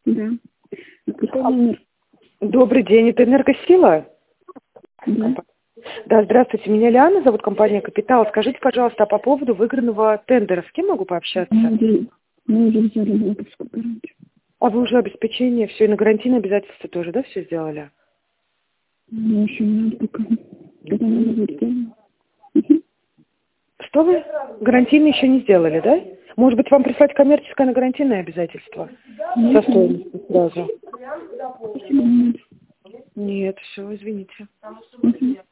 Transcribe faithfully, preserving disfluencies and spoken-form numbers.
Да. А какой номер? Добрый день, это «Энергосила»? Да. Да, здравствуйте, меня Лиана зовут, компания «Капитал». Скажите, пожалуйста, а по поводу выигранного тендера, с кем могу пообщаться? Мы уже, мы уже взяли банковскую гарантию. А вы уже обеспечение, все, и на гарантийные обязательства тоже, да, все сделали? Ну, еще не надо пока. Когда надо будет сделано. Угу. Что вы? Гарантийные еще не сделали, да? Может быть, вам прислать коммерческое на гарантийное обязательство? Со стоимостью сразу. Спасибо, нет. Нет, все, извините. Угу.